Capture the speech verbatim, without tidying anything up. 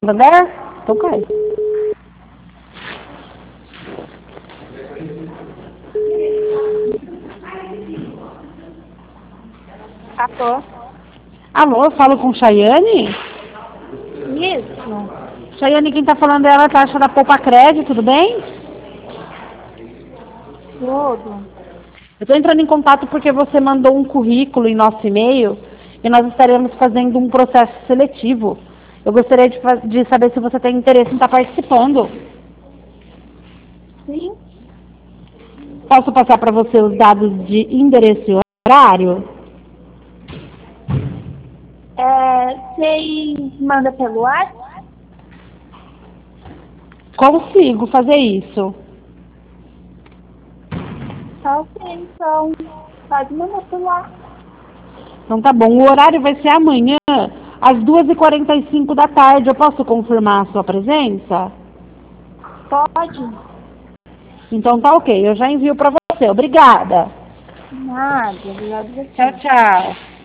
Vander? Então cai. Alô? Alô, eu falo com Chayane? Isso. Chayane, quem tá falando é a taxa da Poupa Crédito, tudo bem? Tudo. Eu estou entrando em contato porque você mandou um currículo em nosso e-mail e nós estaremos fazendo um processo seletivo. Eu gostaria de, fa- de saber se você tem interesse em estar participando. Sim. Posso passar para você os dados de endereço e horário? É, você manda pelo WhatsApp? Consigo fazer isso. Tá ok, então. Pode mandar pelo WhatsApp. Então tá bom. O horário vai ser amanhã, às duas e quarenta e cinco da tarde. Eu posso confirmar a sua presença? Pode? Então tá ok. Eu já envio para você. Obrigada. Nada, obrigado a Tchau, você. tchau.